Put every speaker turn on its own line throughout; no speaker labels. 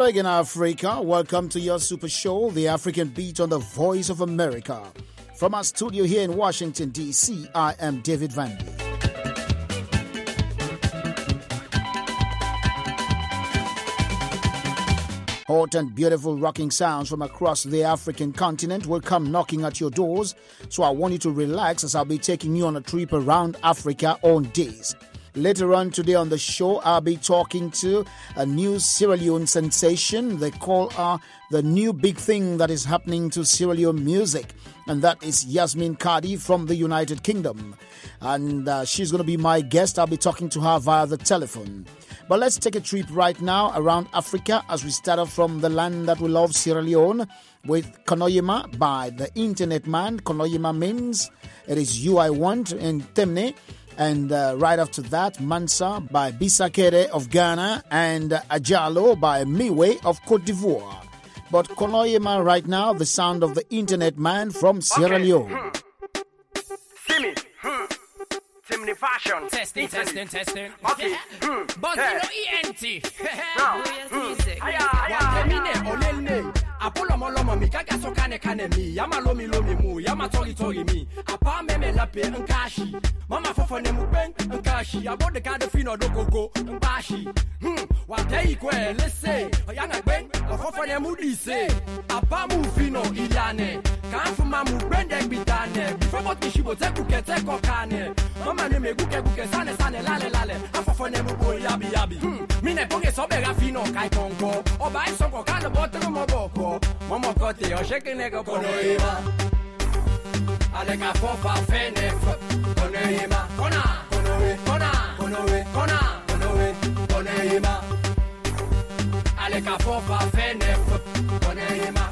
Hello again, Africa. Welcome to your super show, The African Beat on the Voice of America. From our studio here in Washington, D.C., I am David Vandy. Hot and beautiful rocking sounds from across the African continent will come knocking at your doors, so I want you to relax as I'll be taking you on a trip around Africa on days. Later on today on the show, I'll be talking to a new Sierra Leone sensation. They call her the new big thing that is happening to Sierra Leone music, and that is Yasmin Kadi from the United Kingdom. And she's going to be my guest. I'll be talking to her via the telephone. But let's take a trip right now around Africa as we start off from the land that we love, Sierra Leone, with Konoyema by the Internet Man. Konoyema means it is you I want in Temne. And right after that, Mansa by Bisakere of Ghana and Ajalo by Miwe of Cote d'Ivoire. But Konoyema right now, the sound of the Internet Man from Sierra Leone.
See me. Timmy fashion.
Testing.
Okay.
But you know ENT.
Now.
Apollo molomo mi kaka so kane mi yama lomi mu yama tori mi apa me lape nkashi mama fofo ne mu pen nkashi abode ka de fino do gogo nkashi wa dei kwe lese oyanga ben fofo ne mu dise apa mu fino iliane kan fuma mu bende bitane before but shi bo te kukete kokane mama ne me guke sane lale afofo ne mu bo yabi mi ne ponge so be ga fino kai kongo oba iso ko ka le botru mo boko Momo kote o shake nigga Konoyema Aleka fofa fene Konoyema Konoyema Aleka fofa fene Konoyema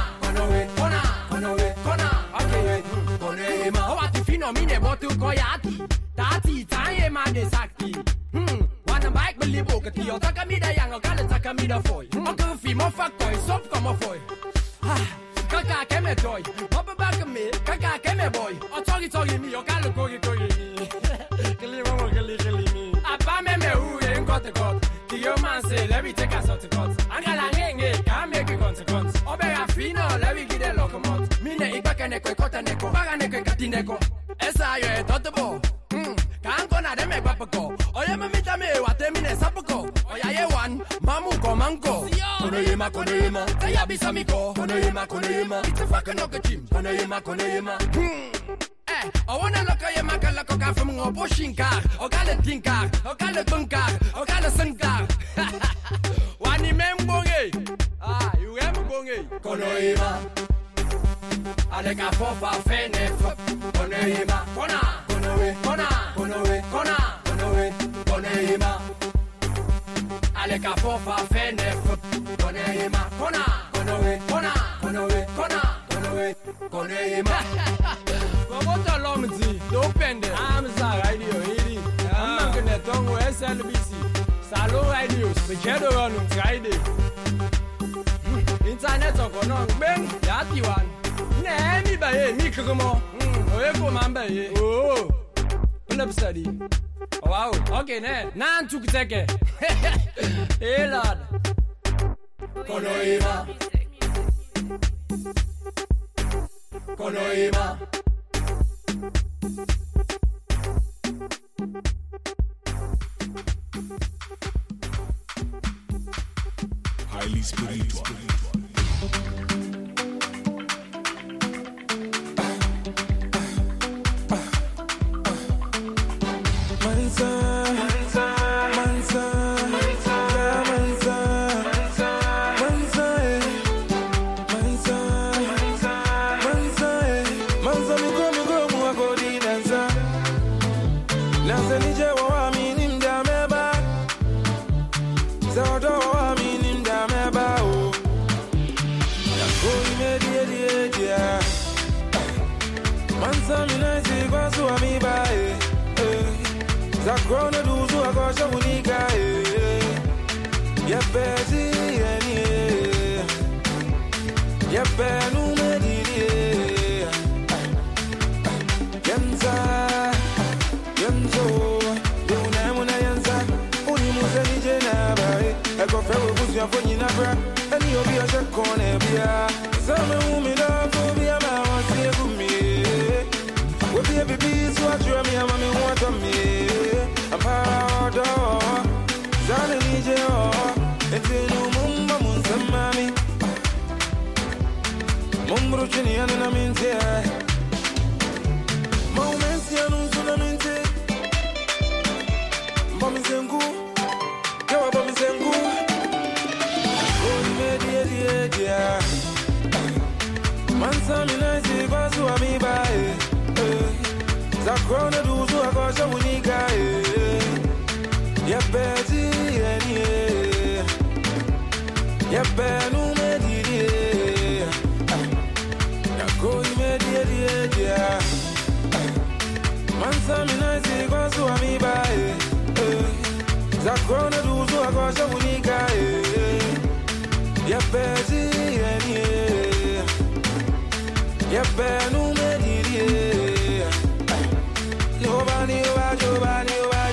Okay Konoyema O ati fino mine botu koyati Tati tanye ma de sakti Wana bike belibo kati o takamida yang o kale takamida foy O fi mo faktoy sop como foy Kaka keme toy, opa back me, kaka keme boy. O tori mi, o kalo kori mi. Kili mi. Apa me uye nkote kot. Ki yo man say, let me take us out to cut. Angala ngenge, can make it consequence. Obera fino, let me get a locomot. Mine ikaka neko, kota neko, baga neko, kati neko. Esa yo e totobo. Kanko na deme papako. Oye me mita me, wate mine sapako. Oya ye one, mamu ko manko. Konoyema, kaya bisamiko. Konoyema, it's a fucking okachim. Konoyema. I wanna look at your makalaka from a pushing car, or galloping car, or galloping car, or galloping car. Wani membonge. You am bonge. Konoyema. Aleka fofa fene. Konoyema. Konoyema. Aleka fofa fene. Konoyema. What lomzi? Don't bend it. I'm radio. I'm gonna tongue SLBC. Salon radios. The Shadow on Friday. Internet of Konon. Ben, that one. Name me by me, Kumo. Oh, man, oh, pull study. Wow, okay, nan took take it. Hey, Lord. Konoyema.
Highly spiritual.
Zakrona duzu akosha unika Yepezi Yepenu mediri Yenza Yenzo Yuna yenza Uni museni jena bae Eko fewe your phone in a bra. And you'll be a corner, beer. Some women love for me, I'm out here for me. We'll be a baby, so I dream me, I'm want on me. I'm proud of Zana Nije, and then Mumma Munsamami Mumbruchini, and I'm in there. Moments, you're not Sunaminte. Mommy Zengu, you're a Mommy Zengu. Oh, dear. Mansami nice, but so I'm by. Zakrona do so I got your unica. Yeah, Betty, and yeah, Benu Medi. Go immediately, Mansami nice, but so I'm by. Zakrona do so I got your unica. Yeah, Betty, and yeah, Benu Medi. Nobody, nobody.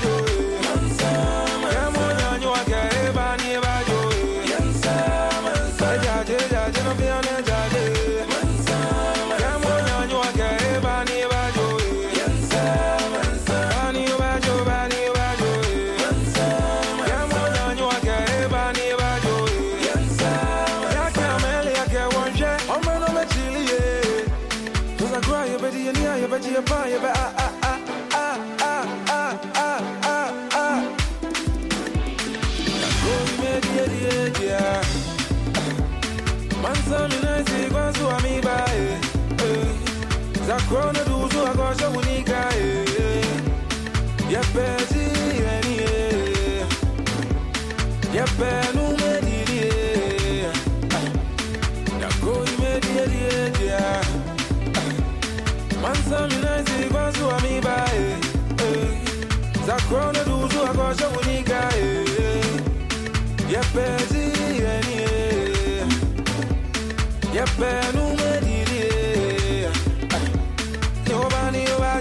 Mansami nice, but so I'm by. Zakrona do so I got your unica. Yeah, Betty, and yeah, Benu Medi. Go immediately. Mansami nice, but so I'm by. Zakrona do so I got your unica. Yeah, Betty, and yeah, Benu Medi. Nobody.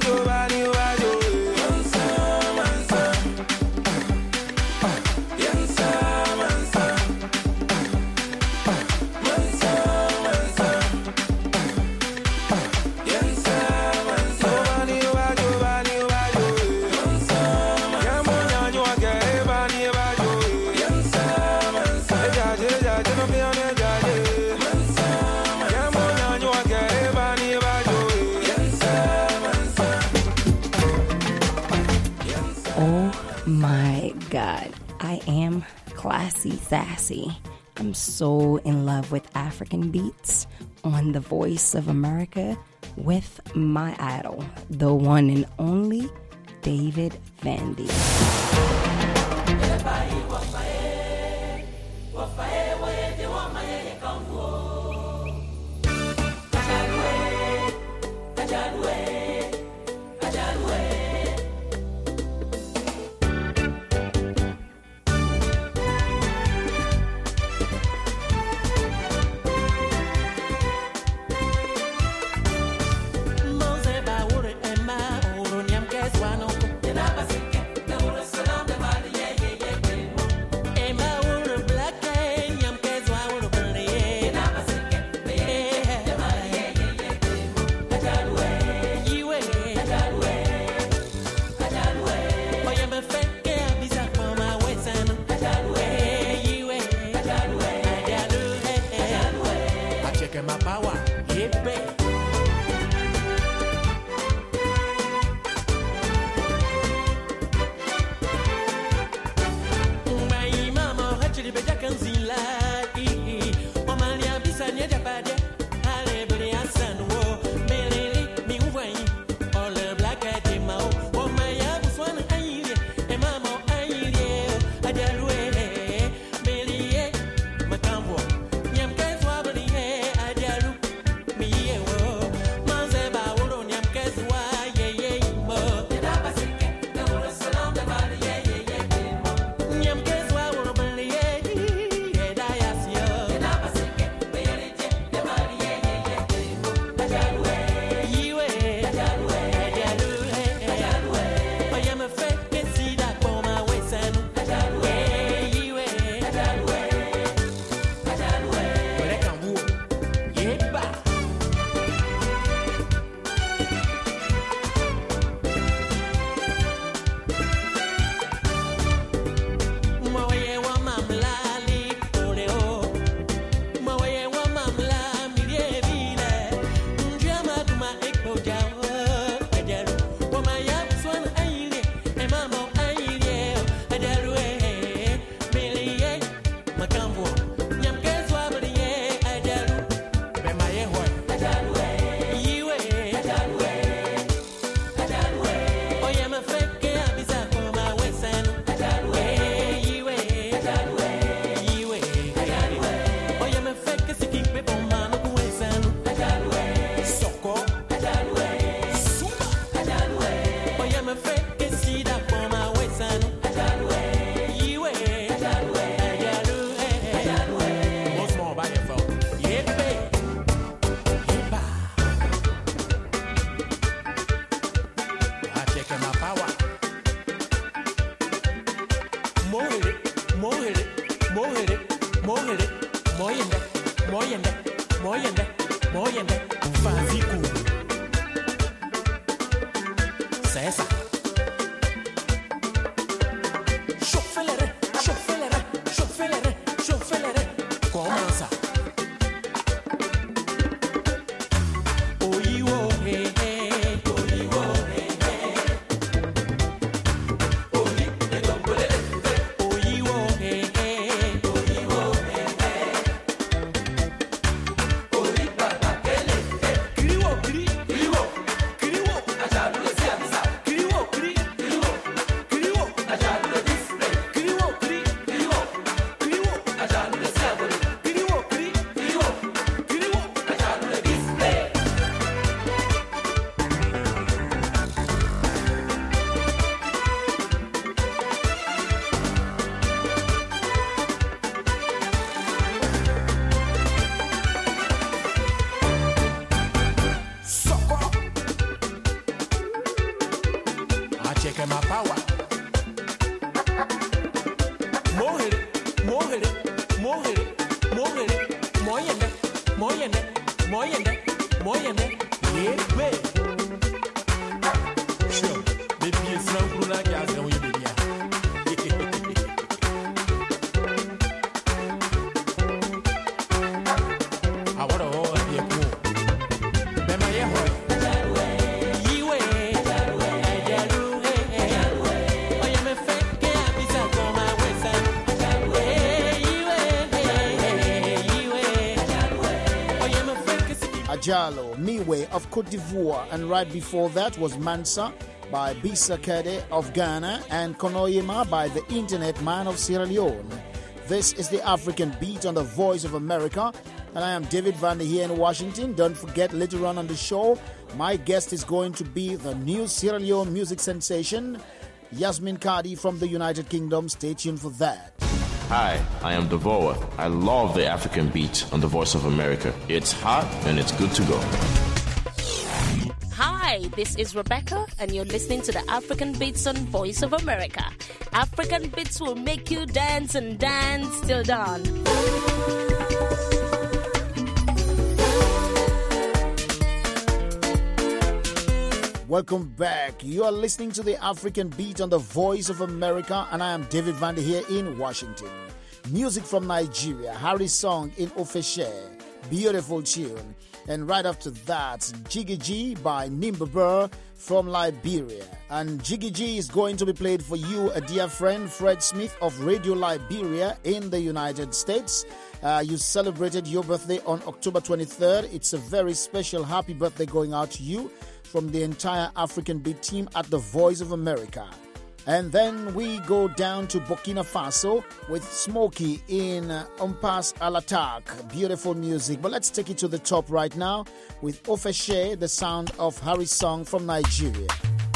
God, I am classy sassy. I'm so in love with African beats on The Voice of America with my idol, the one and only David Vandy.
Yeah.
moyende, faziku. Sesa. Chauffeur, comment ça?
Jalo, Miwe of Cote d'Ivoire, and right before that was Mansa by Bisa Kede of Ghana and Konoyema by the Internet Man of Sierra Leone. This is the African Beat on the Voice of America, and I am David Vander here in Washington. Don't forget, later on the show, my guest is going to be the new Sierra Leone music sensation, Yasmin Kadi from the United Kingdom. Stay tuned for that.
Hi, I am Devoa. I love the African Beat on the Voice of America. It's hot and it's good to go.
Hi, this is Rebecca, and you're listening to the African Beats on Voice of America. African Beats will make you dance and dance till dawn.
Welcome back. You are listening to the African Beat on the Voice of America, and I am David Vander here in Washington. Music from Nigeria, Harry Song in Ofeshe, beautiful tune. And right after that, Jiggy G by Nimbabur from Liberia. And Jiggy G is going to be played for you, a dear friend, Fred Smith of Radio Liberia in the United States. You celebrated your birthday on October 23rd. It's a very special happy birthday going out to you from the entire African Beat team at the Voice of America. And then we go down to Burkina Faso with Smokey in Umpas Alatak. Beautiful music. But let's take it to the top right now with Ofeshe, the sound of Harry Song from Nigeria.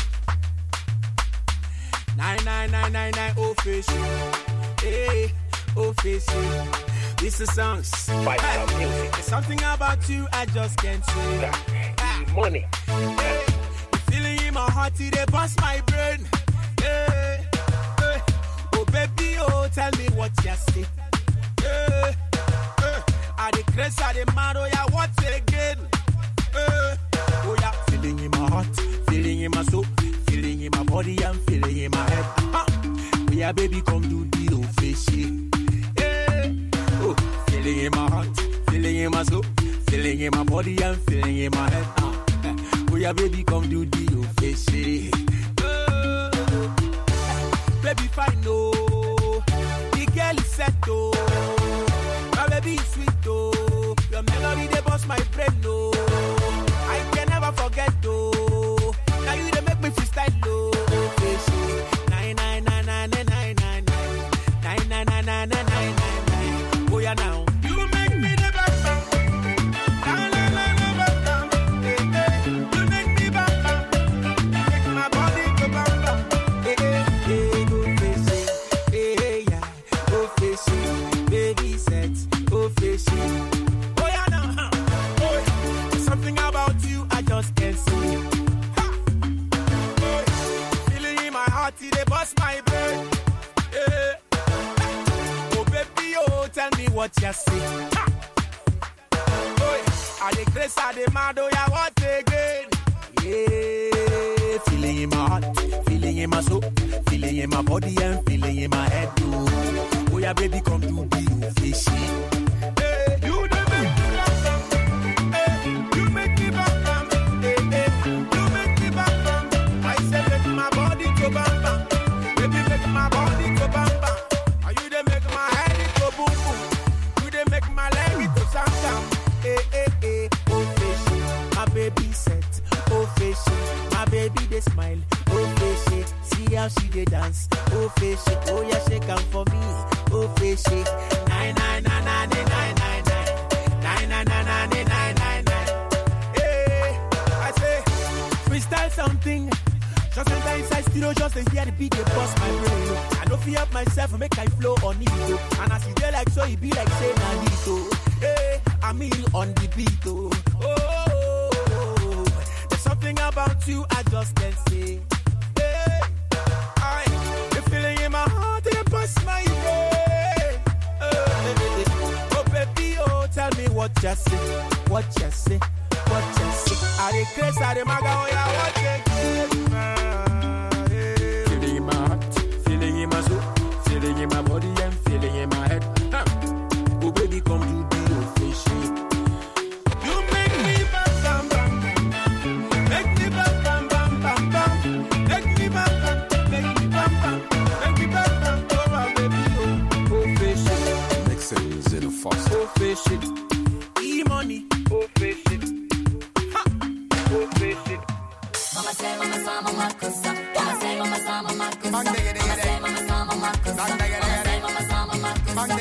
9999 Ofeshe. Hey, Ofeshe. This is songs.
Fight some music.
There's something about you I just can't say.
Money.
Hey, feeling in my heart, they bust my brain. Hey, hey. Oh baby, oh tell me what you say. Hey, hey. Are the crazy, are the mad, oh yeah, what again? Hey, oh yeah, feeling in my heart, feeling in my soul, feeling in my body, and feeling in my head. Oh yeah, baby, come do the old face. Hey, oh, feeling in my heart, feeling in my soul, feeling in my body, and feeling in my head. Oh yeah, baby, come do the old face. Baby, fine, no. The girl is set, oh. My baby is sweet, oh. Your melody, they bust my brain, no. I can never forget, oh. Now you, they make me freestyle, oh. 99999999999. Oh, yeah, now. You make me the best. You make me bam. Make my body go bam. My brain, yeah. Oh baby, oh tell me what you see. I dey grace, I dey mad, oh yeah, what again? Yeah, feeling in my heart, feeling in my soul, feeling in my body and feeling in my head too. Oh yeah, baby, come to be fishy. Hey, you the make me bam bam. Hey, you make me bam bam. Hey, hey, you make me bam bam. I say make my body go bam bam. Baby, make my body go bam bam. Are you the make my head go boom boom? You the make my leg go sam sam. Hey, hey, hey, oh fishy, my baby set. Oh fishy, my baby they smile. Oh fishy, see how she they dance. Oh fishy, oh yeah shake am for me. Oh fishy, 99999999999. Hey, I say freestyle something. Just enter inside studio, just to hear the beat they bust my brain. I don't feel up myself and make I flow on it. And as you dey like so, it be like say Nalito. Hey, I'm in on the beat. Oh. Something about you I just can't say. Hey, the feeling in my heart it bust my brain. Oh baby, oh tell me what you say, what you say, what you say. I dey crazy, I dey maga, oh yeah, what you say. Feeling in my heart, feeling in my soul, feeling in my body and feeling in my head. Oh baby, come to be official. You make me bam bam bam. Make me bam bam bam bam bam. Make me bam bam, make me bam bam, make me bam bam. Oh my baby, oh fish it.
Mixins in a fast.
Oh fish it. E-money. Oh fish it. Ha. Oh fish it.
Mama say, mama sa, mama kusa. Mama say, mama sa, mama kusa. Mama say, mama sa, mama kusa. Mama say, mama sa, mama kusa.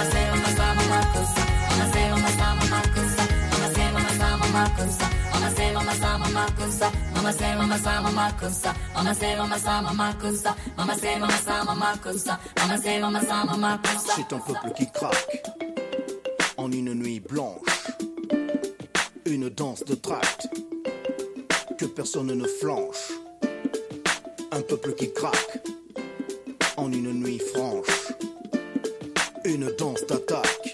C'est un peuple qui craque en une nuit blanche, une danse de tract que personne ne flanche. Un peuple qui craque en une nuit franche, une danse d'attaque.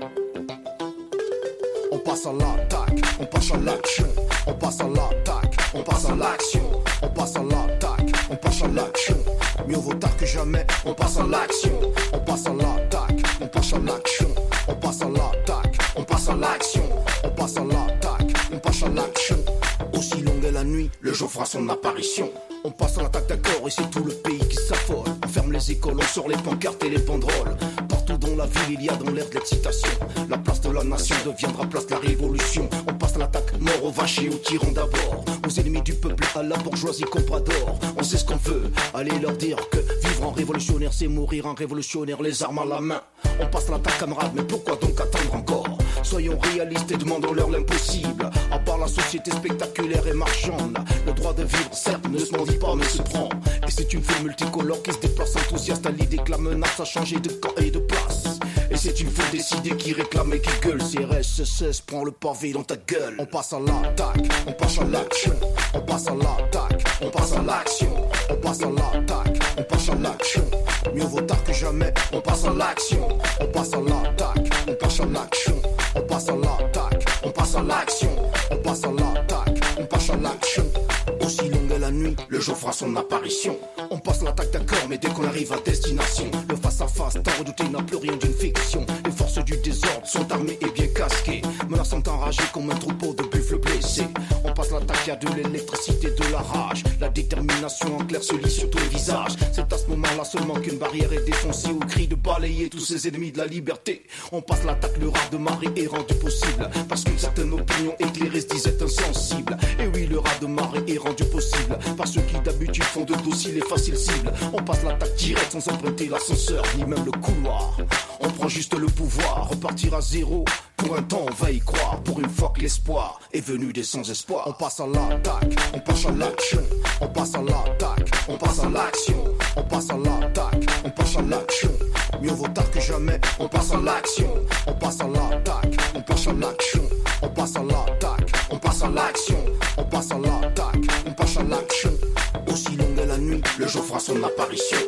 On passe à l'attaque, on passe à l'action, on passe à l'attaque, on passe à l'action, on passe à l'attaque, on passe à l'action. Mieux vaut tard que jamais, on passe à l'action, on passe à l'attaque, on passe à l'action, on passe à l'attaque, on passe à l'action, on passe à l'attaque, on passe à l'action. Aussi longue est la nuit, le jour fera son apparition. On passe à l'attaque d'accord et c'est tout le pays qui s'affole. On ferme les écoles, on sort les pancartes et les banderoles. Partout dans la ville, il y a dans l'air de l'excitation. La place de la nation deviendra place de la révolution. On passe à l'attaque, mort aux vaches et aux tyrans d'abord. Aux ennemis du peuple, à la bourgeoisie comprador. On sait ce qu'on veut, allez leur dire que vivre en révolutionnaire, c'est mourir en révolutionnaire, les armes à la main. On passe à l'attaque, camarades, mais pourquoi donc attendre encore? Soyons réalistes et demandons-leur l'impossible. À part la société spectaculaire et marchande, le droit de vivre, certes, ne se mendie pas, mais se prend. Et c'est une foule multicolore qui se déplace enthousiaste à l'idée que la menace a changé de camp et de place. Et c'est une foule décidée qui réclame et qui gueule. CRS, prends le pavé dans ta gueule. On passe à l'attaque, on passe à l'action, on passe à l'attaque, on passe à l'action, on passe à l'attaque, on passe à l'action. Mieux vaut tard que jamais, on passe à l'action, on passe à l'attaque, on passe à l'action, on passe à l'attaque, on passe à l'action, on passe à l'attaque, on passe à l'action. Aussi longue est la nuit, le jour fera son apparition. On passe l'attaque d'accord, mais dès qu'on arrive à destination, le face-à-face tant redouté n'a plus rien d'une fiction. Les forces du désordre sont armées et bien casquées, menaçant enragées comme un troupeau de buffles blessés. On passe l'attaque, y a de l'électricité, de la rage. La détermination en clair se lit sur tous les visages. C'est à ce moment-là seulement qu'une barrière est défoncée au cri de balayer tous ces ennemis de la liberté. On passe l'attaque, le raz de marée est rendu possible parce qu'une certaine opinion éclairée se disait insensible. Et oui, le raz de marée est rendu possible par ceux qui d'habitude font de docile et facile cible. On passe l'attaque directe sans emprunter l'ascenseur ni même le couloir. On prend juste le pouvoir, repartir à zéro. Pour un temps on va y croire, pour une fois que l'espoir est venu des sans-espoir. On passe à l'attaque, on passe à l'action, on passe à l'attaque, on passe à l'action, on passe à l'attaque, on passe à l'action. Mieux vaut tard que jamais, on passe à l'action, on passe à l'attaque, on passe à l'action, on passe à l'attaque, on passe à l'action, on passe à l'attaque, on passe à l'action. Aussi longue est la nuit, le jour fera son apparition.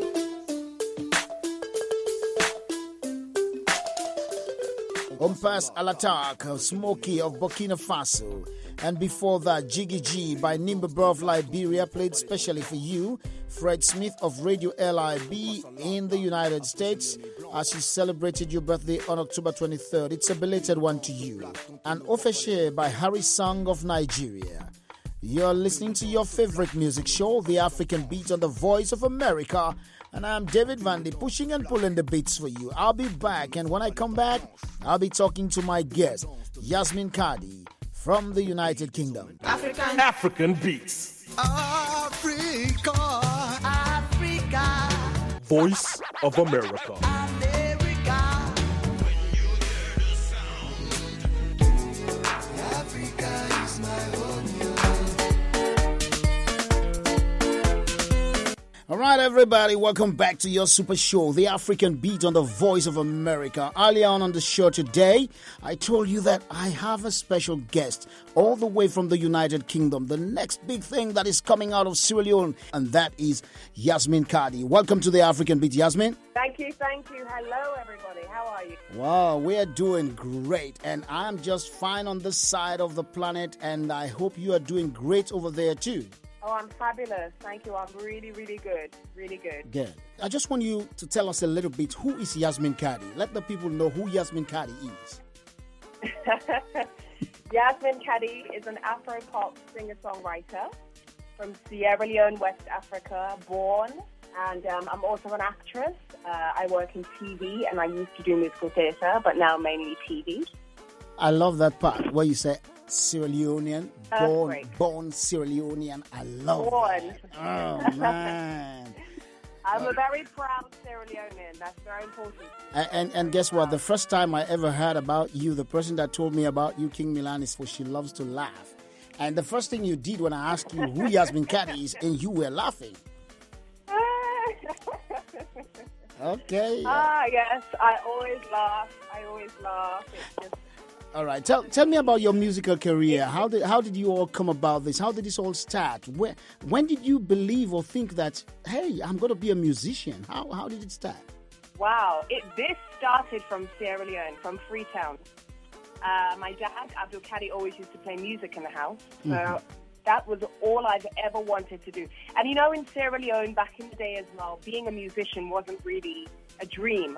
On passe à l'attaque, Smokey of Burkina Faso. And before that, Jiggy G by Nimba of Liberia played specially for you. Fred Smith of Radio LIB in the United States as you celebrated your birthday on October 23rd. It's a belated one to you. And Ofeshe by Harry Song of Nigeria. You're listening to your favorite music show, The African Beat on the Voice of America. And I'm David Vandy, pushing and pulling the beats for you. I'll be back, and when I come back, I'll be talking to my guest, Yasmin Kadi, from the United Kingdom.
African Beats.
Africa.
Voice of America.
All right, everybody, welcome back to your super show, The African Beat on the Voice of America. Earlier on the show today, I told you that I have a special guest all the way from the United Kingdom, the next big thing that is coming out of Sierra Leone, and that is Yasmin Kadi. Welcome to The African Beat, Yasmin.
Thank you. Hello, everybody. How are you?
Wow, we are doing great, and I'm just fine on this side of the planet, and I hope you are doing great over there too.
Oh, I'm fabulous. Thank you. I'm really, really good. Really good.
Good. I just want you to tell us a little bit, who is Yasmin Kadi? Let the people know who Yasmin Kadi is.
Yasmin Kadi is an Afro-pop singer-songwriter from Sierra Leone, West Africa, born. And I'm also an actress. I work in TV, and I used to do musical theatre, but now mainly TV.
I love that part where you say Sierra Leonean, born Sierra Leonean. I love that. Oh, man.
I'm a very proud Sierra Leonean. That's very important.
And guess what? The first time I ever heard about you, the person that told me about you, King Milan, is for She Loves to Laugh. And the first thing you did when I asked you who Yasmin Kadi is, and you were laughing. Okay.
Yes. I always laugh. It's just...
All right. Tell me about your musical career. How did you all come about this? How did this all start? When did you believe or think that, hey, I'm going to be a musician? How did it start?
Wow. This started from Sierra Leone, from Freetown. My dad, Abdul Kadi, always used to play music in the house. So that was all I've ever wanted to do. And in Sierra Leone, back in the day as well, being a musician wasn't really a dream.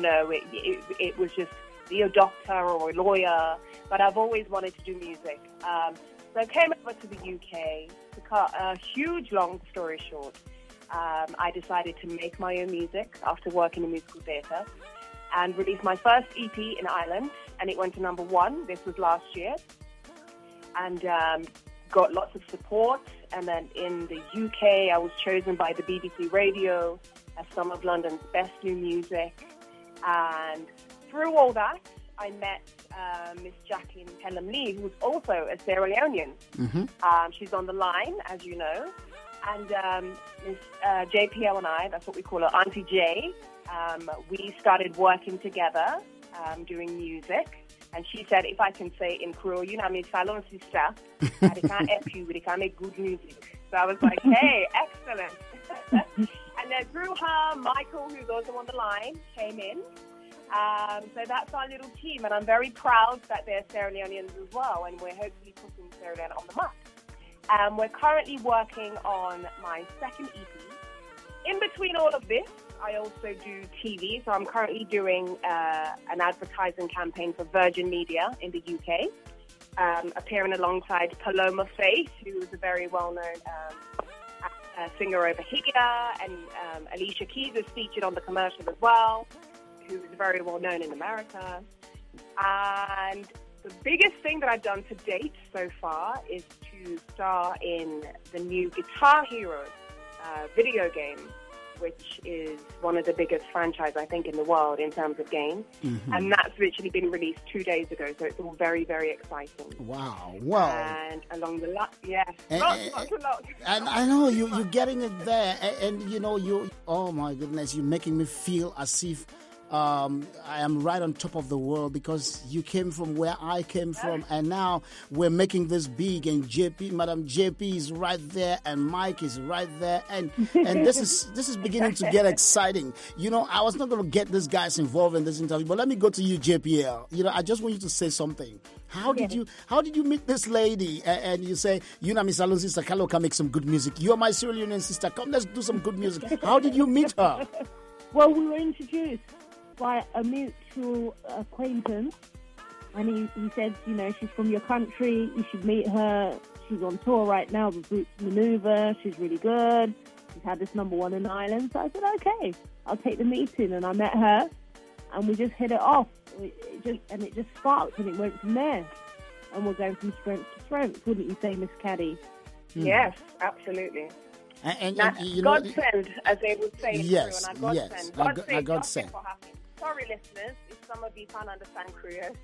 It was just be a doctor or a lawyer, but I've always wanted to do music. So I came over to the UK. To cut a huge, long story short, I decided to make my own music after working in musical theatre and released my first EP in Ireland, and it went to number 1. This was last year. And got lots of support. And then in the UK, I was chosen by the BBC Radio as some of London's best new music. And through all that, I met Miss Jacqueline Pelham-Lee, who's also a Sierra Leonean. She's on the line, as you know. And Miss JPL and I, that's what we call her, Auntie J, we started working together doing music. And she said, if I can say it in Creole, salon sister, I can't help you, but I can make good music. So I was like, hey, excellent. And then through her, Michael, who's also on the line, came in. So that's our little team, and I'm very proud that they're Sierra Leoneans as well, and we're hopefully putting Sierra Leone on the map. We're currently working on my second EP. In between all of this, I also do TV, so I'm currently doing an advertising campaign for Virgin Media in the UK, appearing alongside Paloma Faith, who is a very well-known singer over here, and Alicia Keys is featured on the commercial as well, who is very well known in America. And the biggest thing that I've done to date so far is to star in the new Guitar Hero video game, which is one of the biggest franchises, I think, in the world in terms of games. And that's literally been released 2 days ago, so it's all very, very exciting.
Wow.
And along the line, yes, lots.
And I know you're getting it there, and you, oh my goodness, you're making me feel as if I am right on top of the world, because you came from where I came from, and now we're making this big, and Madam JP is right there, and Mike is right there, and this is beginning to get exciting. I was not going to get these guys involved in this interview, but let me go to you, JPL. I just want you to say something. How did you meet this lady? And you say, Miss Salon sister, Carlo can make some good music. You're my Sierra Leonean sister. Come, let's do some good music. How did you meet her?
Well, we were introduced by a mutual acquaintance, and he said, she's from your country, you should meet her. She's on tour right now with Roots Maneuver. She's really good. She's had this number 1 in Ireland. So I said, okay, I'll take the meeting. And I met her, and we just hit it off. It just sparked, and it went from there. And we're going from strength to strength, wouldn't you say, Miss Kadi?
Yes, absolutely.
And
God send, as they would say.
Yes,
in Creole,
yes.
God send. Sorry, listeners, if some of you can't understand Creole.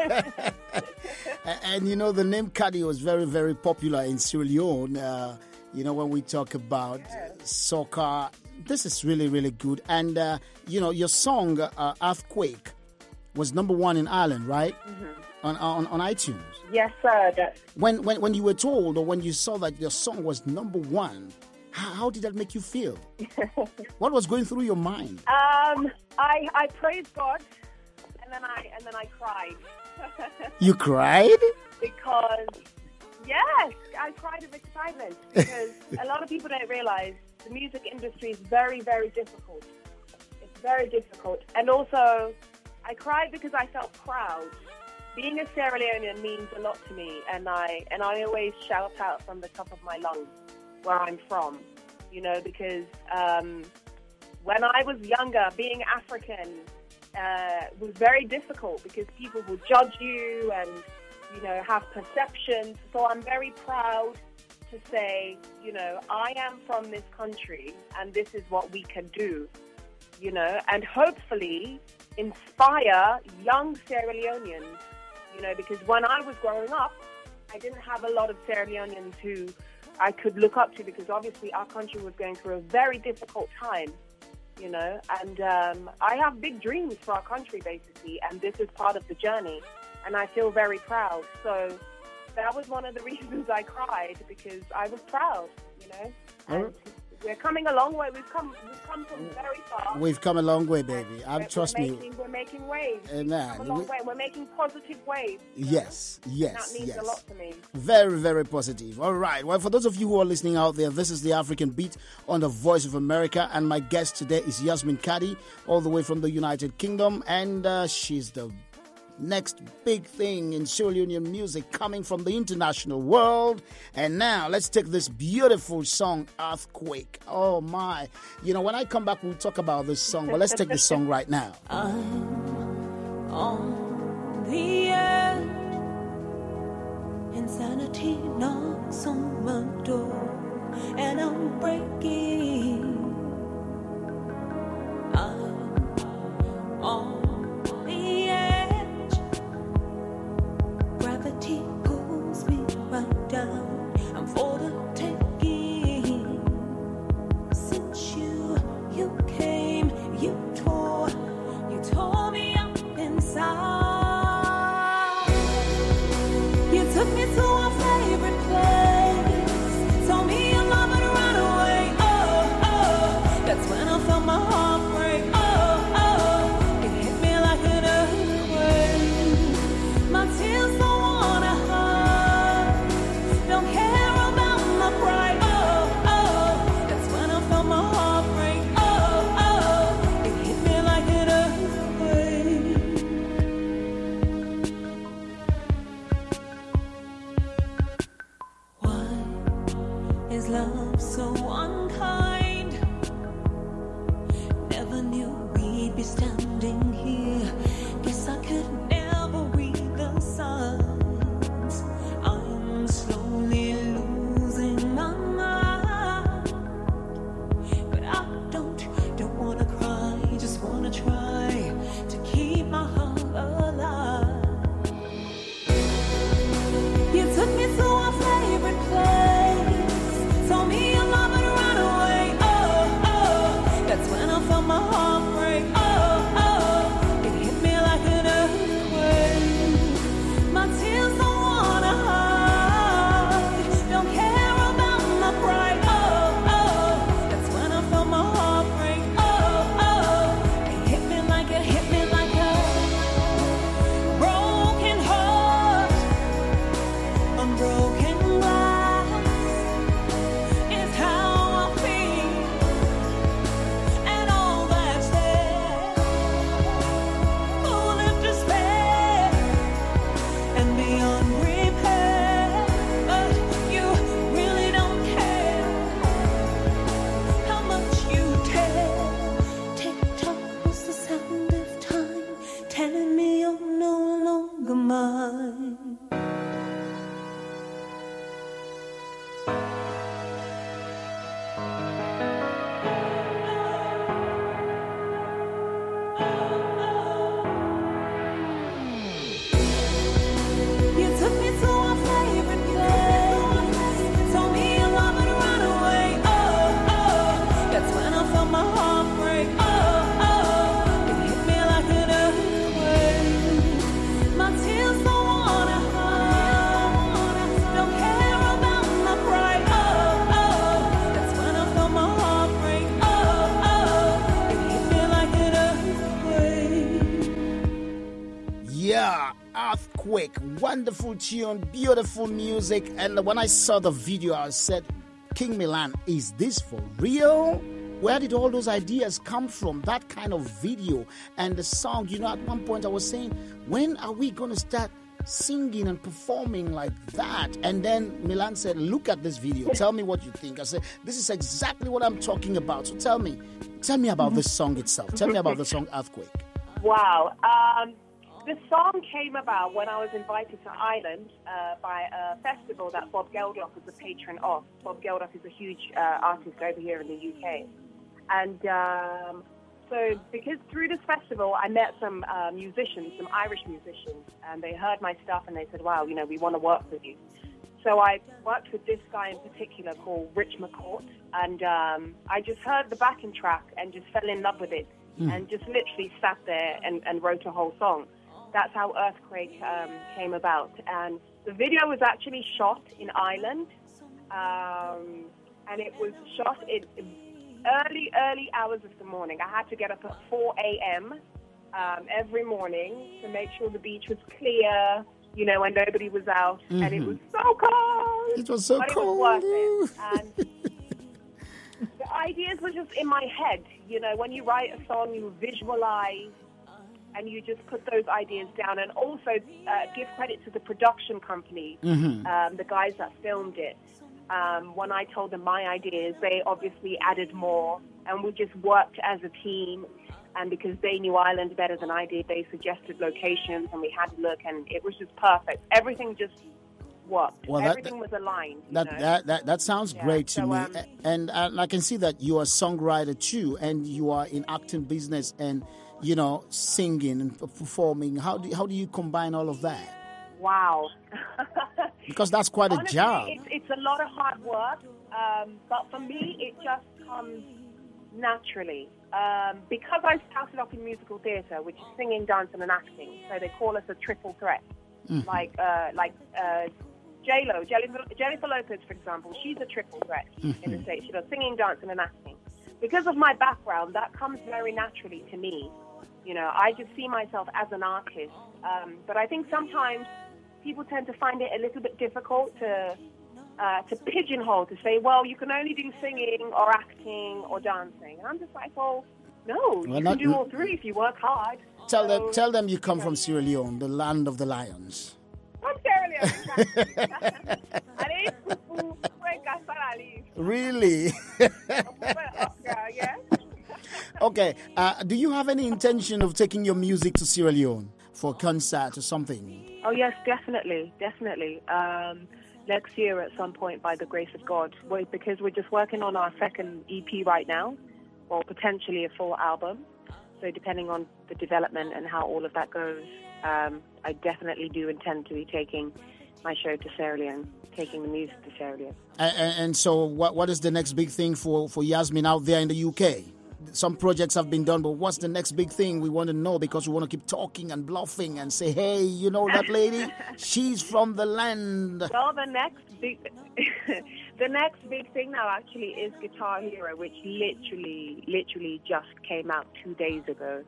And the name Kadi was very, very popular in Sierra Leone. You know, when we talk about soca, this is really, really good. And, your song, Earthquake, was number 1 in Ireland, right? On iTunes.
Yes, sir.
When you were told or when you saw that your song was number 1, how did that make you feel? What was going through your mind?
I praised God, and then I cried.
You cried?
Because, yes, I cried of excitement. Because a lot of people don't realize the music industry is very, very difficult. It's very difficult. And also, I cried because I felt proud. Being a Sierra Leonean means a lot to me, and I always shout out from the top of my lungs where I'm from, because when I was younger, being African was very difficult because people will judge you and, have perceptions. So I'm very proud to say, I am from this country and this is what we can do, and hopefully inspire young Sierra Leoneans, because when I was growing up, I didn't have a lot of Sierra Leoneans who I could look up to because obviously our country was going through a very difficult time, and I have big dreams for our country basically, and this is part of the journey, and I feel very proud. So that was one of the reasons I cried, because I was proud, and we're coming a long way. We've come from very far.
We've come a long way, baby. Trust me.
We're making waves.
Amen.
We've come a long way. We're making positive waves.
Yes.
That means a lot to me.
Very, very positive. All right. Well, for those of you who are listening out there, this is the African Beat on the Voice of America, and my guest today is Yasmin Kadi, all the way from the United Kingdom, and she's the next big thing in Sierra Leonean music coming from the international world. And now let's take this beautiful song, Earthquake. Oh my. When I come back, we'll talk about this song, but let's take this song right now.
I'm on the edge. Insanity knocks on my door, and I'm breaking. I'm on the edge. Gravity pulls me right down. I'm for the taking. Since you came, you tore me up inside. You took me to our favorite place. Told me your mama to run away.
Earthquake. Wonderful tune, beautiful music. And when I saw the video, I said, King Milan, is this for real? Where did all those ideas come from? That kind of video and the song. You know, at one point I was saying, when are we going to start singing and performing like that? And then Milan said, look at this video. Tell me what you think. I said, this is exactly what I'm talking about. So tell me about the song itself. Tell me about the song Earthquake.
Wow. The song came about when I was invited to Ireland by a festival that Bob Geldof is a patron of. Bob Geldof is a huge artist over here in the UK. And so because through this festival, I met some musicians, some Irish musicians, and they heard my stuff and they said, wow, you know, we want to work with you. So I worked with this guy in particular called Rich McCourt, and I just heard the backing track and just fell in love with it and just literally sat there and wrote a whole song. That's how Earthquake came about. And the video was actually shot in Ireland, and it was shot in early hours of the morning. I had to get up at 4 a.m. Every morning to make sure the beach was clear, you know, and nobody was out. And it was so cold.
It was so
but
cold.
It was worth it. And the ideas were just in my head. You know, when you write a song, you visualize and you just put those ideas down. And also give credit to the production company, the guys that filmed it. When I told them my ideas, they obviously added more, and we just worked as a team. And because they knew Ireland better than I did, they suggested locations, and we had a look, and it was just perfect. Everything just worked.
Well,
everything was aligned.
That sounds great to me. And I can see that you're a songwriter too, and you are in acting business, and you know, singing and performing. How do you combine all of that?
Wow.
Because that's quite
Honestly,
a job.
It's a lot of hard work, but for me, it just comes naturally. Because I started off in musical theatre, which is singing, dancing, and acting, so they call us a triple threat. Like J-Lo, Jennifer Lopez, for example, she's a triple threat in the States. She does singing, dancing, and acting. Because of my background, that comes very naturally to me. You know, I just see myself as an artist. But I think sometimes people tend to find it a little bit difficult to pigeonhole, to say, well, you can only do singing or acting or dancing. And I'm just like, well, no, you can do all three if you work hard.
Tell them you come from Sierra Leone, the land of the lions.
From Sierra Leone.
Really?
Yeah.
Okay. Do you have any intention of taking your music to Sierra Leone for a concert or something?
Oh, yes, definitely. Next year at some point, by the grace of God. Because we're just working on our second EP right now, or potentially a full album. So depending on the development and how all of that goes, I definitely do intend to be taking my show to Sierra Leone, taking the music to Sierra Leone.
And so what is the next big thing for Yasmin out there in the UK? Some projects have been done, but what's the next big thing? We want to know, because we want to keep talking and bluffing and say, hey, you know that lady? She's from the land.
Well, the next big thing now actually is Guitar Hero, which literally just came out 2 days ago.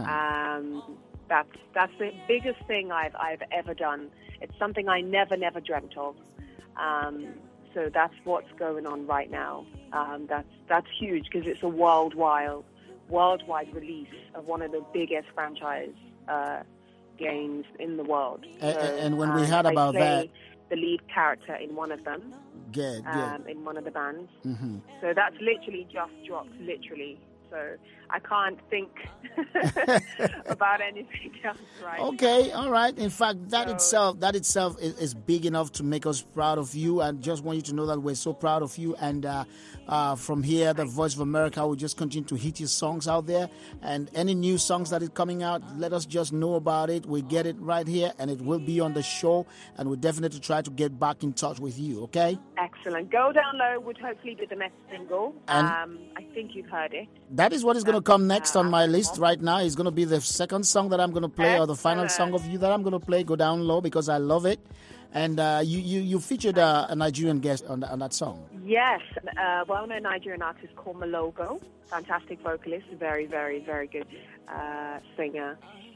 That's the biggest thing I've ever done. It's something I never dreamt of. So that's what's going on right now. That's huge because it's a worldwide release of one of the biggest franchise games in the world.
And when we heard about that,
the lead character in one of them,
good.
In one of the bands. So that's literally just dropped, So I can't think about anything else right
Okay,
now.
all right. In fact, that itself is big enough to make us proud of you. And just want you to know that we're so proud of you. And from here, the Voice of America will just continue to hit your songs out there. And any new songs that is coming out, let us just know about it. We get it right here, and it will be on the show. And we'll definitely try to get back in touch with you, okay?
Excellent. Go Down Low would hopefully be the next single. I think you've heard it.
That is what is going to come next on my list right now. It's going to be the second song that I'm going to play, or the final song of you that I'm going to play, Go Down Low, because I love it. And you featured a Nigerian guest on that song.
Yes, a well-known Nigerian artist called Malogo. Fantastic vocalist, very, very, very good singer.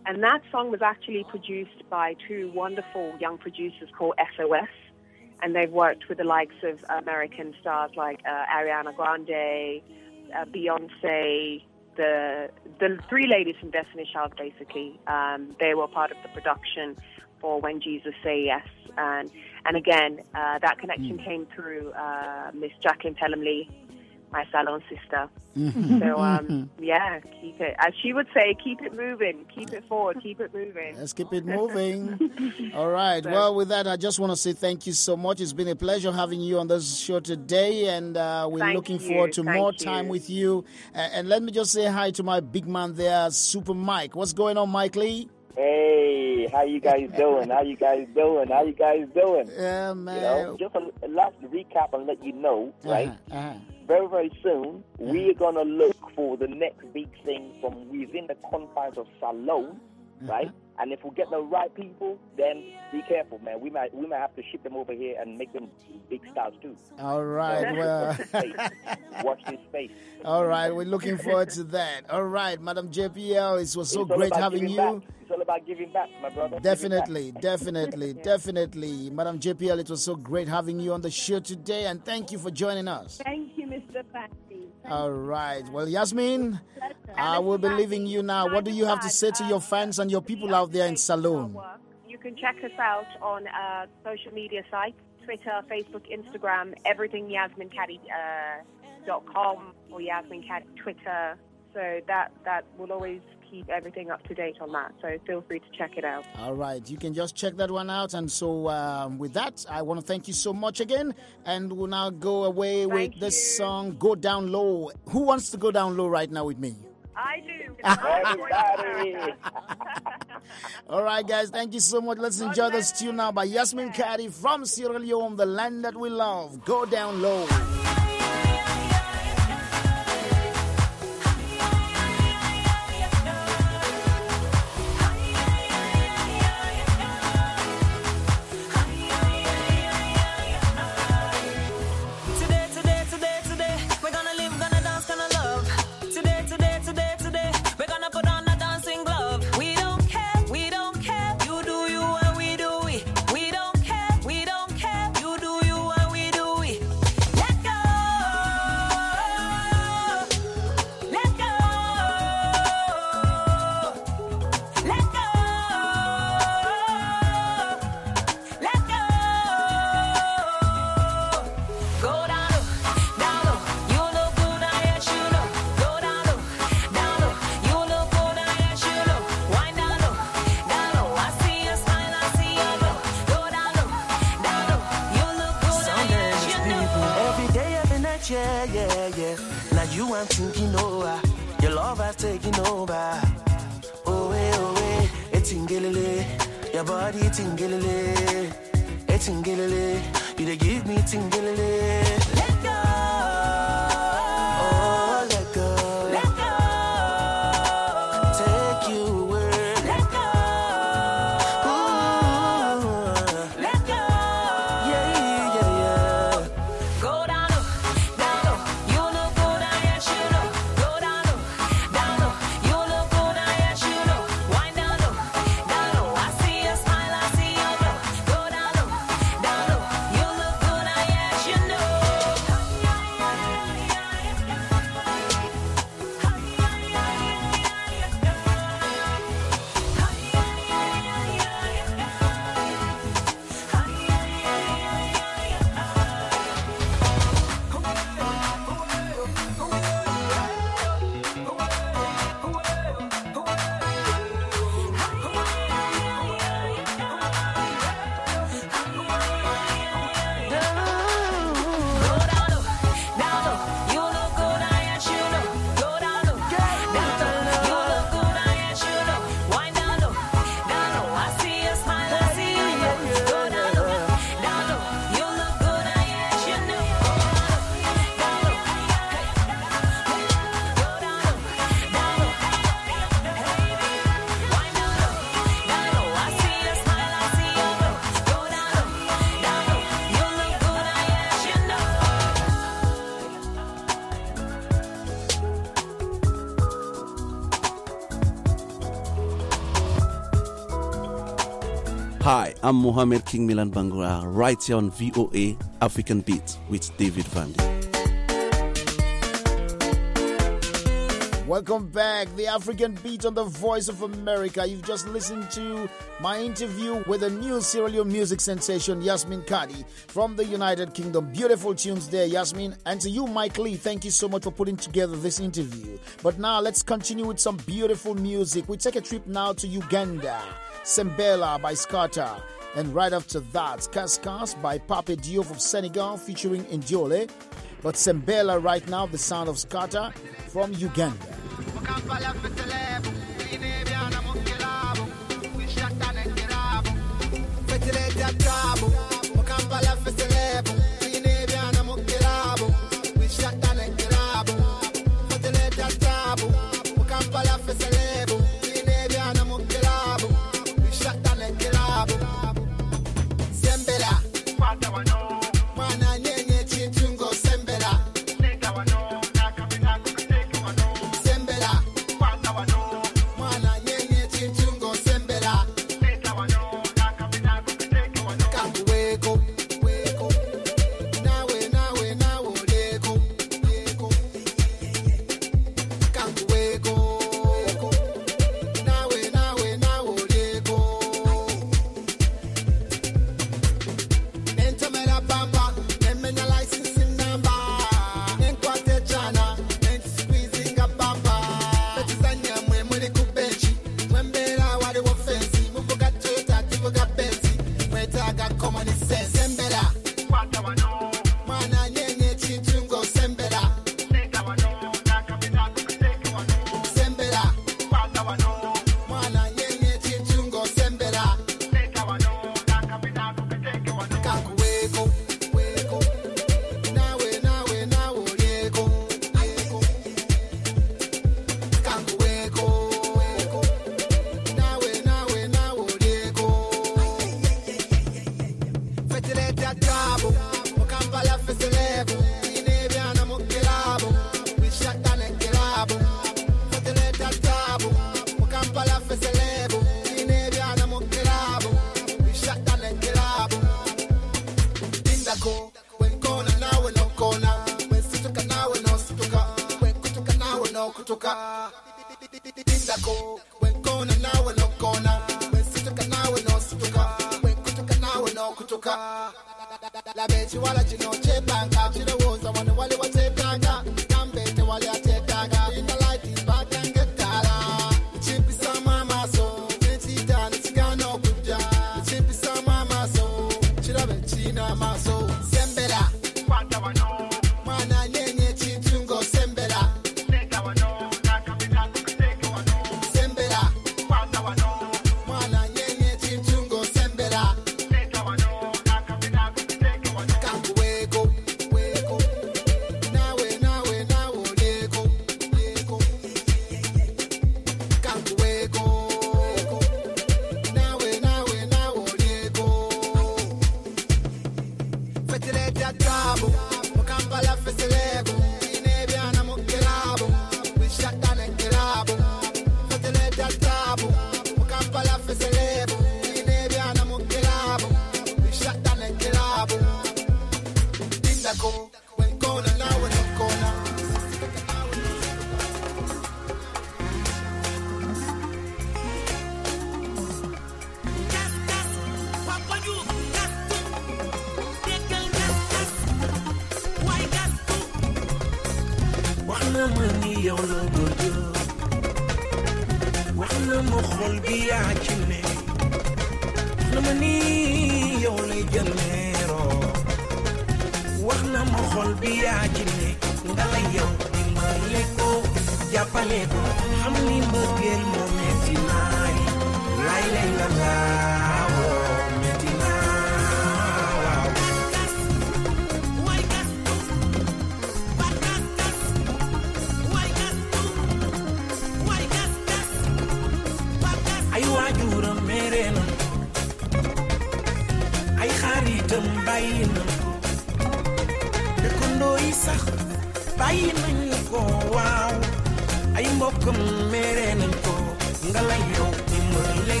And that song was actually produced by two wonderful young producers called SOS. And they've worked with the likes of American stars like Ariana Grande, Beyonce, the three ladies from Destiny's Child, basically. They were part of the production for When Jesus Say Yes. And again, that connection came through Miss Jacqueline Pelham Lee, my salon sister. So, yeah, keep it. As she would say, keep it moving, keep it forward, keep it moving.
Let's keep it moving. All right. Well, with that, I just want to say thank you so much. It's been a pleasure having you on this show today, and we're looking forward to more time with you. And let me just say hi to my big man there, Super Mike. What's going on, Mike Lee?
Hey, how you guys doing? How you guys doing?
Yeah, man.
You know, just a last recap and let you know, right? Very, very soon, we're going to look for the next big thing from within the confines of Salone, right? And if we get the right people, then be careful, man. We might have to ship them over here and make them big stars too.
All right. Well,
watch this space.
All right. We're looking forward to that. All right, Madam JPL, it was so great having you.
Back. It's all about giving back, my brother.
Definitely. Madam JPL, it was so great having you on the show today, and thank you for joining us.
Thank you, Mr. Fancy.
All right. Well, Yasmin, I will be leaving you now. What do you have to say to your fans and your people out there in Salone?
You can check us out on social media sites, Twitter, Facebook, Instagram, everything YasminCaddy.com or Yasmin Caddy Twitter. So that will always keep everything up to date on that. So feel free to check it out.
All right. You can just check that one out. And so with that, I want to thank you so much again. And we'll now go away with this song, Go Down Low. Who wants to go down low right now with me?
I do.
Everybody.
All right, guys. Thank you so much. Let's enjoy this tune now by Yasmin Caddy from Sierra Leone, the land that we love. Go Down Low.
Yeah. Now you I'm thinking over. Your love has taken over. Oh, it's tingelele. Your body tingelele. It's tingelele. You dey give me tingelele. Let go. Oh, let go. Let go. Take you away. Let go. Ooh. Let go. Yeah. Go down.
Hi, I'm Mohamed King Milan Bangura, right here on VOA African Beats with David Vandy.
Welcome back, the African Beat on the Voice of America. You've just listened to my interview with the new Sierra Leone music sensation, Yasmin Kadi, from the United Kingdom. Beautiful tunes there, Yasmin. And to you, Mike Lee, thank you so much for putting together this interview. But now let's continue with some beautiful music. We take a trip now to Uganda. Sembela by Skata. And right after that, Kaskas by Pape Diouf of Senegal featuring Indiole. But Sembela right now, the sound of Skata from Uganda.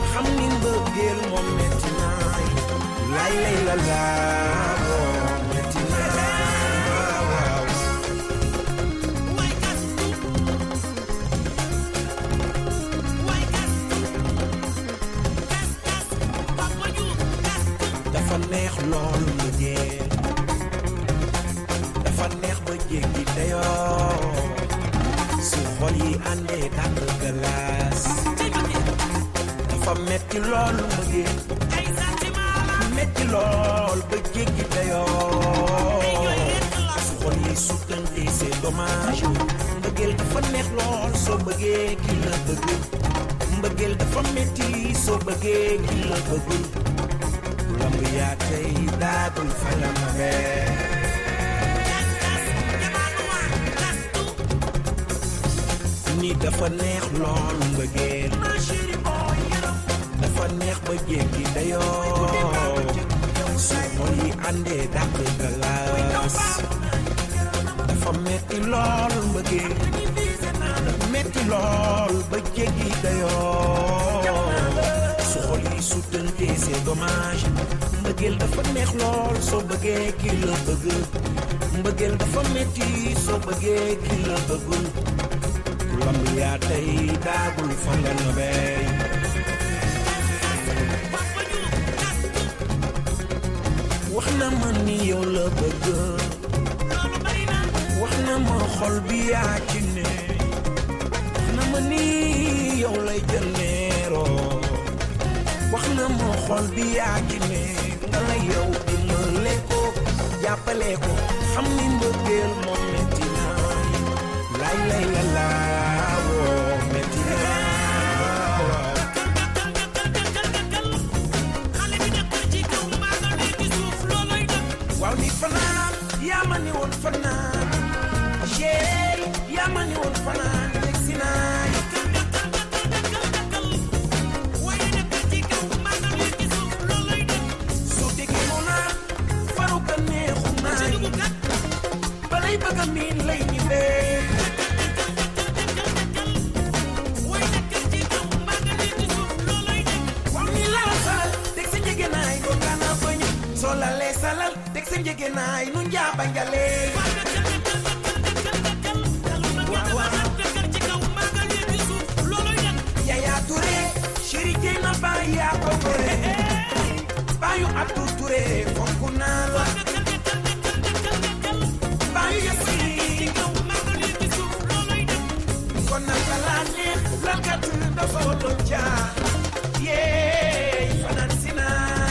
xam ni mbëggeel moom metti naay lay la metti naay waaw dafa neex lool mbëggeel dafa neex ba jéggi dayoo su xol yi àndee tàkk galaas dafa metti lool mbëggeel metti lool ba jéggi dayoo su xol yi sukkante c'est dommage mbëggeel dafa neex lool soo bëggee ki la bëgg mbëggeel dafa metti soo bëggee ki la bëggul lamb yaa tey daagul fa la ma ni dafa neex lool mbëggeel dafa neex ba jéggi dayoo su xol yi àndee dàq galaas dafa metti lool mbëggeel metti lool ba jéggi dayoo su xol yi sutante c'est dommage mbëggeel dafa neex lool soo bëggee ki la bëgg mbëggeel dafa metti soo bëggee ki la bëggul lamb yaa tey daagul fa nga nobey wax na ma ni yow la bëgg wax na ma xol bi yaa ci ne wax na ma ni yow lay jëneeroo wax na ma xol bi yaa ci ne nga la yow dimbale ko jàppale ko xam ni mbëggeel moom metti na lay la woo metti na waaw ni fanaan yaa ma ni woon fanaan chéri yaa ma ni woon fanaan yegsi naay soo déggee moo naan faru ka neexu naay balay bëgg a miin lay ni bee salal tek sa njëgënaay nu njaaba njale Yaya Touré chéri Dieyna ba yaa ko gore bayu Abdou Touré fonk naa la bayu yasi kon na kala neex lankat dafa lo jaa yee fanaan si naay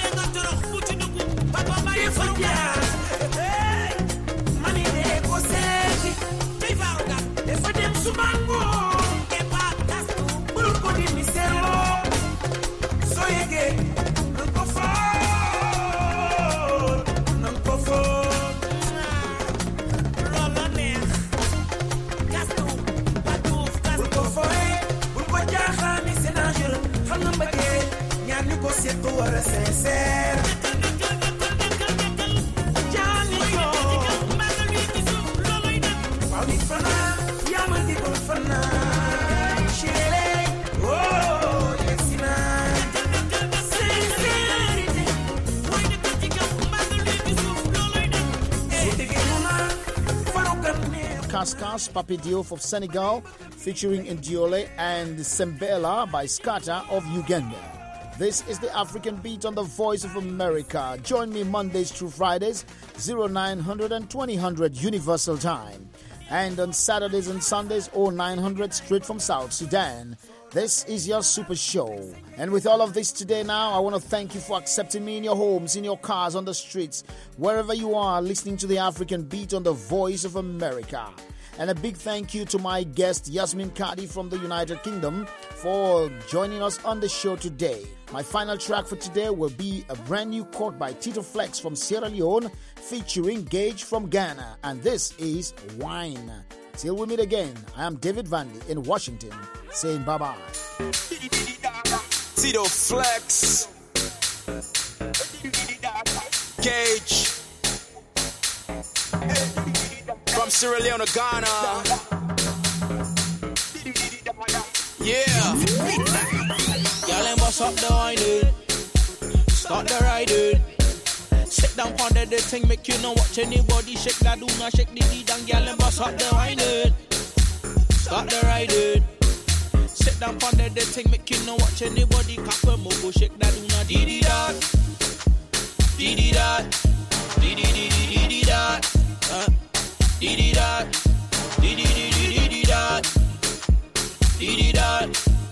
mani de ko seeti dafa dem sumango bul ko di misero soo yegee nan ko fool loolu neex gastu bul ko fooy bul ko jaaxaani c'est dangereux xam nga mbëggee ñaar ñu ko seet ko war a sincère
Kaskas Papi Diouf of Senegal featuring Ndiole and Sembela by Skata of Uganda. This is the African Beat on the Voice of America. Join me Mondays through Fridays, 0900 and 2000 Universal Time. And on Saturdays and Sundays, 0900 straight from South Sudan. This is your super show. And with all of this today now, I want to thank you for accepting me in your homes, in your cars, on the streets, wherever you are listening to the African Beat on the Voice of America. And a big thank you to my guest, Yasmin Kadi from the United Kingdom, for joining us on the show today. My final track for today will be a brand new quote by Tito Flex from Sierra Leone, featuring Gage from Ghana. And this is Wine. Till we meet again, I am David Vandy in Washington, saying bye-bye.
Tito Flex, Gage, from Sierra Leone, Ghana. Yeah.
bust up the whining. Start the riding. Sit down on the thing, make you know watch anybody shake that do not shake the D down, girl, and bust up the whining. Start the riding. Sit down on the thing, make you know watch anybody cap a mogo shake that do not dee da. Dee da. Dee da. Dee da. Dee da. Dee da. Dee da.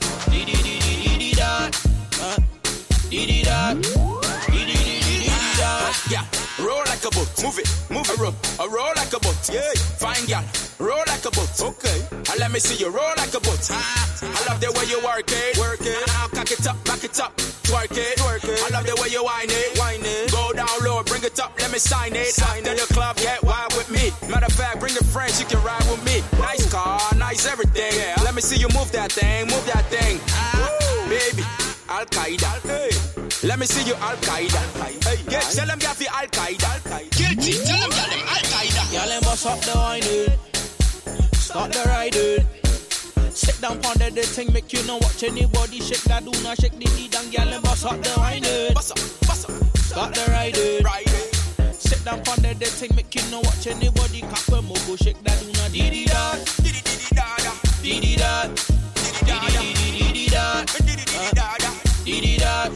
Yeah, roll like a boat, move it, roll like a boat, yeah, fine girl, roll like a boat, okay, and let me see you roll like a boat, I love the way you work it, I'll cock it up, back it up, twerk it, I love the way you whine it, go down low, bring it up, let me sign it, after the club, get wild with me, matter of fact, bring your friends, you can ride with me, nice car, nice everything, yeah. Let me see you move that thing, baby, Al-Qaeda, hey. Let me see you Al-Qaeda. Hey, yeah, tell them you Al-Qaeda. Guilty, tell them you Al-Qaeda.
Y'all and bust up the whining. Start the riding. Sit down on the thing, make you know watch anybody shake that do not shake the D down. Y'all and bust up the whining.
Bust up.
Start the riding. Sit down on the thing, make you know watch anybody cap a mogo shake that do not dee da. Dee da. Dee da. Dee da. Dee da.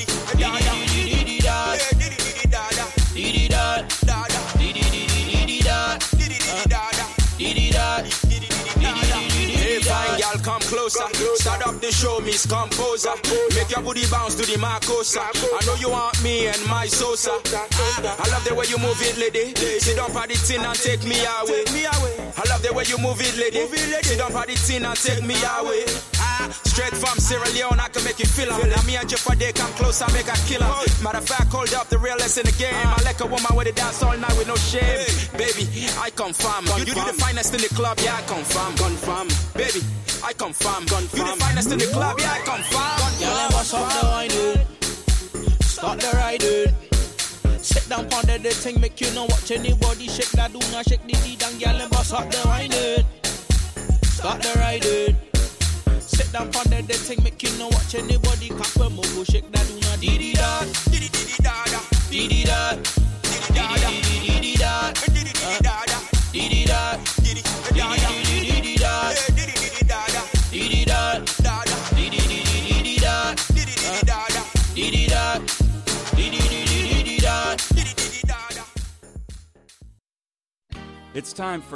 Hey, fine girl, come closer. Start up the show, Miss Composer. Make your booty bounce to the Marcosa. I know you want me and my Sosa. I love the way you move it, lady. Sit down on the tin and take me away. I love the way you move it, lady. Sit down on the tin and take me away. Straight from Sierra Leone, I can make you feel 'em. Now me and Jeff they come close, I make a kill 'em. Matter of fact, hold up the realest in the game. I like a woman with a dance all night with no shame. Baby, I confirm. You do the finest in the club, yeah, I confirm. Baby, I confirm. You the finest in the club, yeah, I confirm.
Y'all and bust up the whining. Start the riding. Sit down on the thing, make you know watch anybody shake that do not shake the D down, y'all and bust up the whining. Start the riding. Sit down on the thing, make you know watch anybody cap a mogo shake that do not dee da. Dee da. Dee da. Dee da. Dee da.
It's time for